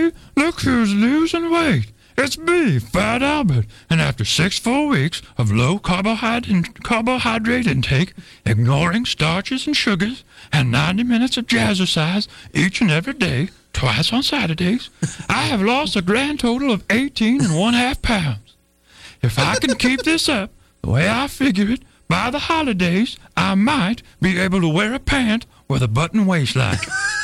Hey, look who's losing weight. It's me, Fat Albert. And after 6 full weeks of low carbohydrate intake, ignoring starches and sugars, and 90 minutes of jazzercise each and every day, twice on Saturdays, I have lost a grand total of 18.5 pounds. If I can keep this up, the way I figure it, by the holidays, I might be able to wear a pant with a button waistline.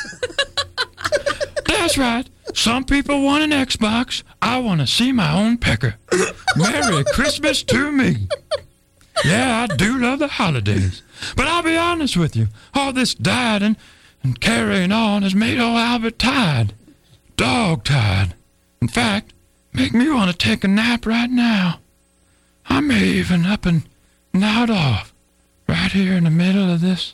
That's right. Some people want an Xbox. I want to see my own pecker. Merry Christmas to me. Yeah, I do love the holidays. But I'll be honest with you. All this dieting and carrying on has made old Albert tired. Dog-tired. In fact, make me want to take a nap right now. I may even up and nod off right here in the middle of this.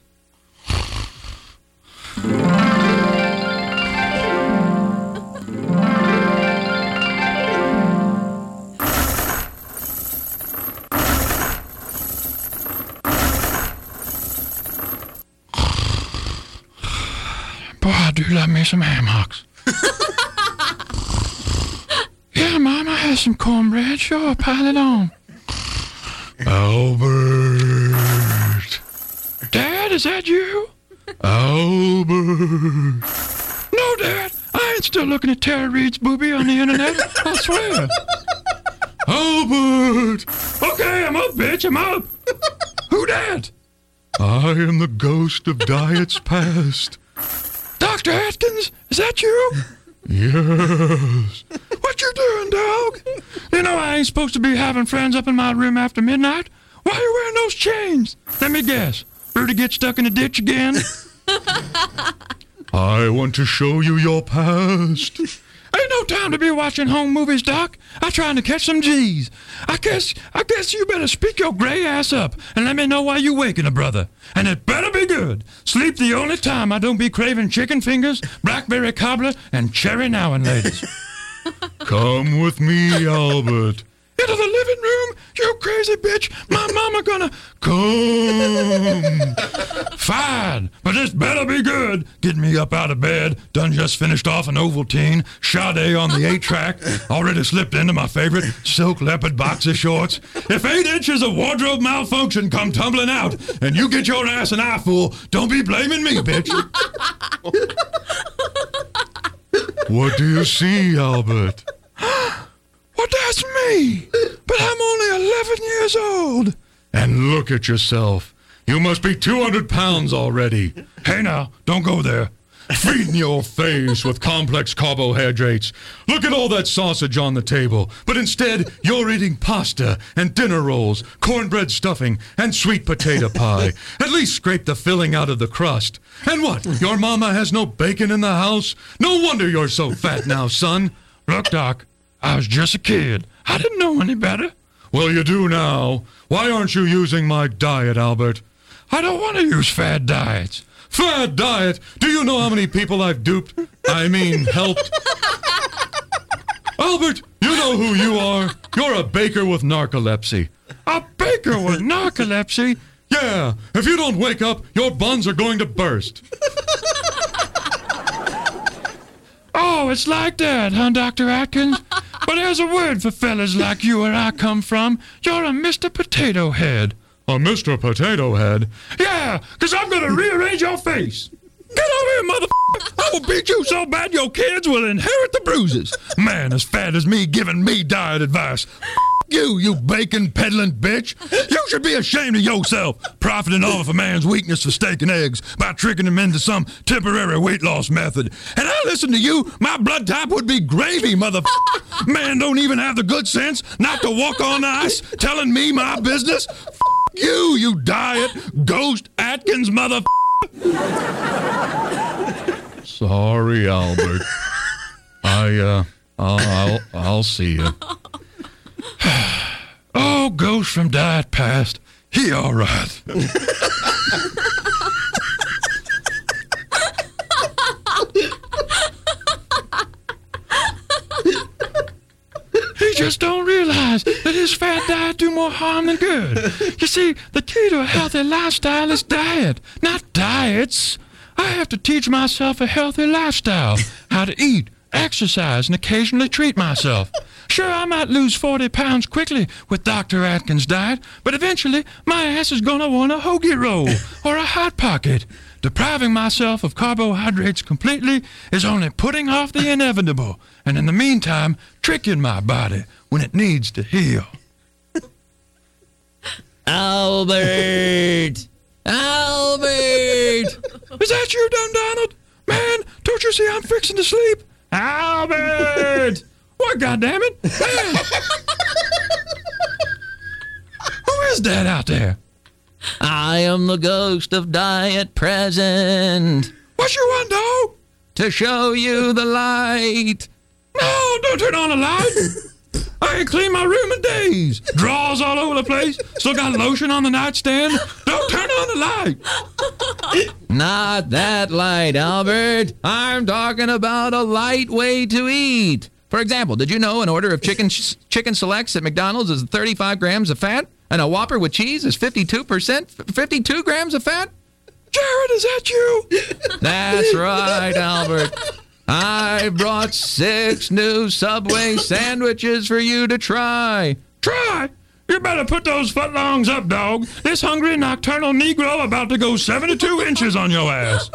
Boy, I do love me some ham hocks. Yeah, Mama has some cornbread. Sure, pile it on. Albert. Dad, is that you? Albert. No, Dad. I ain't still looking at Tara Reid's boobie on the internet. I swear. Albert. Okay, I'm up, bitch. I'm up. Who dat? I am the ghost of diets past. Dr. Atkins, is that you? Yes. What you doing, dog? You know I ain't supposed to be having friends up in my room after midnight. Why are you wearing those chains? Let me guess. Rudy get stuck in a ditch again? I want to show you your past. Ain't no time to be watching home movies, Doc. I'm trying to catch some G's. I guess you better speak your gray ass up and let me know why you waking a brother. And it better be good. Sleep the only time I don't be craving chicken fingers, blackberry cobbler, and cherry nowin' ladies. Come with me, Albert. Into the living room? You crazy bitch. My mama gonna come. Fine, but this better be good. Get me up out of bed. Done just finished off an Ovaltine. Sade on the 8-track. Already slipped into my favorite silk leopard boxer shorts. If 8 inches of wardrobe malfunction come tumbling out and you get your ass an eyeful, don't be blaming me, bitch. What do you see, Albert? Well, that's me, but I'm only 11 years old. And look at yourself. You must be 200 pounds already. Hey now, don't go there. Feeding your face with complex carbohydrates. Look at all that sausage on the table, but instead you're eating pasta and dinner rolls, cornbread stuffing, and sweet potato pie. At least scrape the filling out of the crust. And what, your mama has no bacon in the house? No wonder you're so fat now, son. Look, Doc. I was just a kid. I didn't know any better. Well, you do now. Why aren't you using my diet, Albert? I don't want to use fad diets. Fad diet? Do you know how many people I've duped? I mean, helped? Albert, you know who you are. You're a baker with narcolepsy. A baker with narcolepsy? Yeah. If you don't wake up, your buns are going to burst. Oh, it's like that, huh, Dr. Atkins? But there's a word for fellas like you where I come from. You're a Mr. Potato Head. A Mr. Potato Head? Yeah, because I'm going to rearrange your face. Get over here, motherfucker. I will beat you so bad your kids will inherit the bruises. Man as fat as me giving me diet advice. You bacon peddling bitch. You should be ashamed of yourself, profiting off a man's weakness for steak and eggs by tricking him into some temporary weight loss method. And I listen to you, my blood type would be gravy, motherfucker. Man don't even have the good sense not to walk on ice, telling me my business. You diet ghost Atkins, motherfucker. Sorry, Albert. I'll see you. Oh, ghost from diet past. He all right. He just don't realize that his fat diet do more harm than good. You see, the key to a healthy lifestyle is diet, not diets. I have to teach myself a healthy lifestyle, how to eat exercise and occasionally treat myself. Sure, I might lose 40 pounds quickly with Dr. Atkins' diet, but eventually my ass is going to want a hoagie roll or a Hot Pocket. Depriving myself of carbohydrates completely is only putting off the inevitable, and in the meantime, tricking my body when it needs to heal. Albert! Albert! Is that you, Dumb Donald? Man, don't you see I'm fixing to sleep? Albert! What, goddammit? Who is that out there? I am the ghost of Diet Present. What you want, dog? To show you the light. No, don't turn on the light. I ain't cleaned my room in days. Drawers all over the place. Still got lotion on the nightstand. Don't turn on the light. Not that light, Albert. I'm talking about a light way to eat. For example, did you know an order of chicken selects at McDonald's is 35 grams of fat? And a Whopper with cheese is 52 grams of fat? Jared, is that you? That's right, Albert. I brought 6 new Subway sandwiches for you to try. Try? You better put those footlongs up, dog. This hungry nocturnal Negro about to go 72 inches on your ass.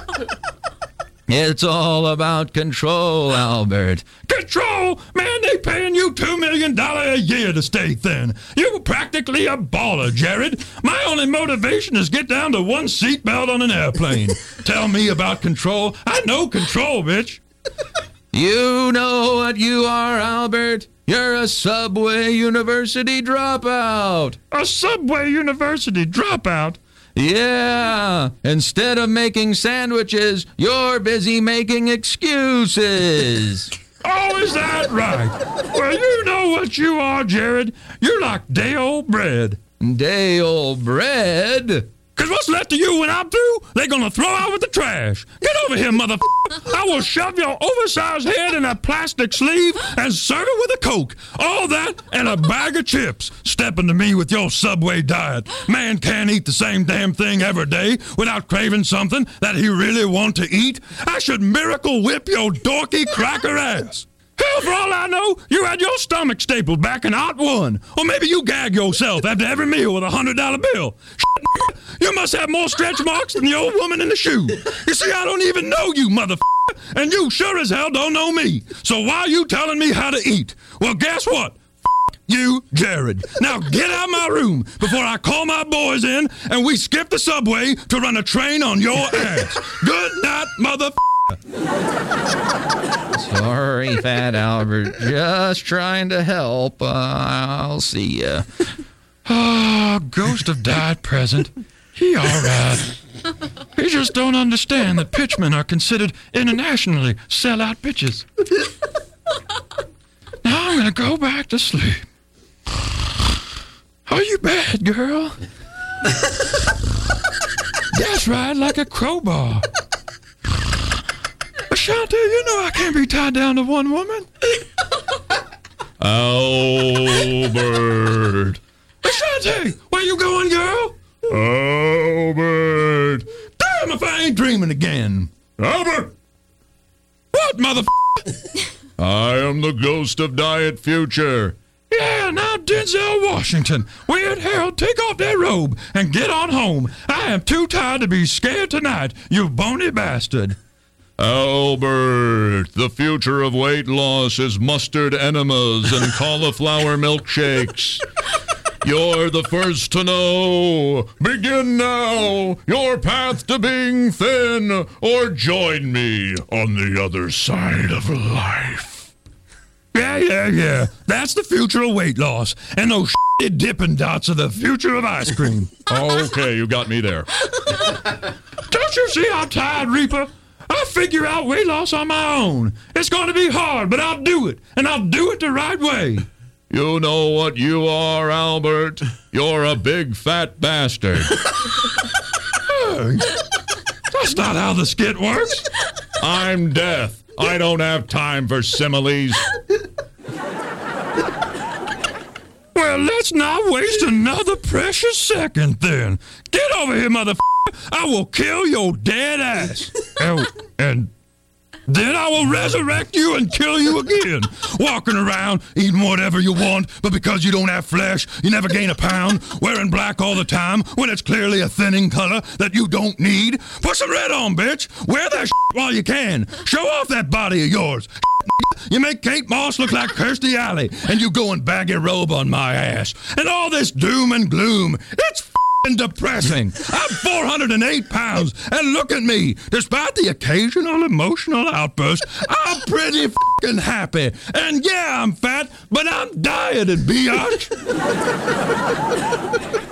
It's all about control, Albert. Control? Man, they paying you $2 million a year to stay thin. You're practically a baller, Jared. My only motivation is get down to 1 seatbelt on an airplane. Tell me about control. I know control, bitch. You know what you are, Albert. You're a Subway University dropout. A Subway University dropout? Yeah, instead of making sandwiches, you're busy making excuses. Oh, is that right? Well, you know what you are, Jared. You're like day-old bread. Day-old bread? Because what's left of you when I'm through, they're going to throw out with the trash. Get over here, motherfucker. I will shove your oversized head in a plastic sleeve and serve it with a Coke. All that and a bag of chips. Stepping to me with your Subway diet. Man can't eat the same damn thing every day without craving something that he really want to eat. I should miracle whip your dorky cracker ass. Hell, for all I know, you had your stomach stapled back in Ot 1. Or maybe you gag yourself after every meal with a $100 bill. Shit, you must have more stretch marks than the old woman in the shoe. You see, I don't even know you, motherfucker. And you sure as hell don't know me. So why are you telling me how to eat? Well, guess what? You, Jared. Now get out of my room before I call my boys in and we skip the subway to run a train on your ass. Good night, motherfucker. Sorry, Fat Albert. Just trying to help. I'll see ya. Oh, ghost of diet present. He all right. He just don't understand that pitchmen are considered internationally sellout bitches. Now I'm gonna go back to sleep. Are you bad, girl? That's right, like a crowbar. Ashanti, you know I can't be tied down to one woman. Albert. Ashanti, where you going, girl? Albert. Damn if I ain't dreaming again. Albert. What, motherfucker? I am the ghost of Diet Future. Yeah, now Denzel Washington, Weird Harold, take off that robe and get on home. I am too tired to be scared tonight, you bony bastard. Albert, the future of weight loss is mustard enemas and cauliflower milkshakes. You're the first to know. Begin now your path to being thin, or join me on the other side of life. Yeah. That's the future of weight loss. And those shitty Dippin' Dots are the future of ice cream. Okay, you got me there. Don't you see I'm tired, Reaper? I'll figure out weight loss on my own. It's going to be hard, but I'll do it. And I'll do it the right way. You know what you are, Albert? You're a big fat bastard. Hey, that's not how the skit works. I'm deaf. I don't have time for similes. Well, let's not waste another precious second then. Get over here, motherfucker. I will kill your dead ass. And Then I will resurrect you and kill you again. Walking around, eating whatever you want, but because you don't have flesh, you never gain a pound. Wearing black all the time when it's clearly a thinning color that you don't need. Put some red on, bitch. Wear that while you can. Show off that body of yours. You make Kate Moss look like Kirstie Alley, and you go in baggy robe on my ass. And all this doom and gloom, it's depressing. I'm 408 pounds, and look at me. Despite the occasional emotional outburst, I'm pretty f***ing happy. And yeah, I'm fat, but I'm dieted, biatch.